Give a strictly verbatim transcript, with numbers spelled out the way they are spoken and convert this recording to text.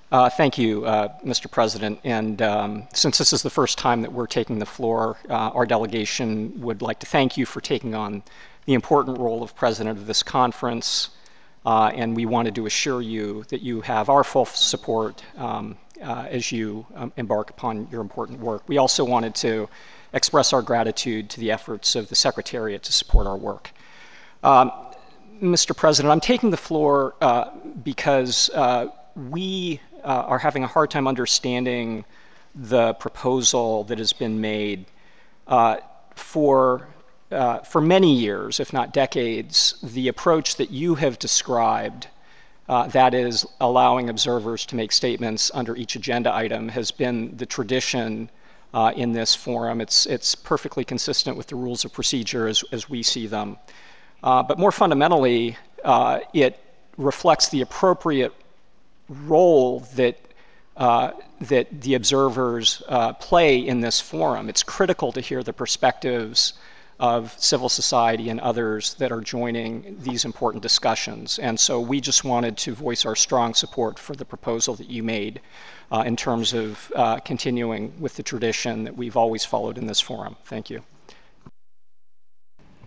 Uh, thank you, uh, Mister President. And um, since this is the first time that we're taking the floor, uh, our delegation would like to thank you for taking on the important role of president of this conference. Uh, and we wanted to assure you that you have our full support um, uh, as you um, embark upon your important work. We also wanted to express our gratitude to the efforts of the Secretariat to support our work. Um, Mister President, I'm taking the floor uh, because uh, we uh, are having a hard time understanding the proposal that has been made uh, for uh, for many years, if not decades. The approach that you have described, uh, that is allowing observers to make statements under each agenda item, has been the tradition uh, in this forum. It's it's perfectly consistent with the rules of procedure as as we see them. Uh, but more fundamentally, uh, it reflects the appropriate role that uh, that the observers uh, play in this forum. It's critical to hear the perspectives of civil society and others that are joining these important discussions. And so we just wanted to voice our strong support for the proposal that you made uh, in terms of uh, continuing with the tradition that we've always followed in this forum. Thank you.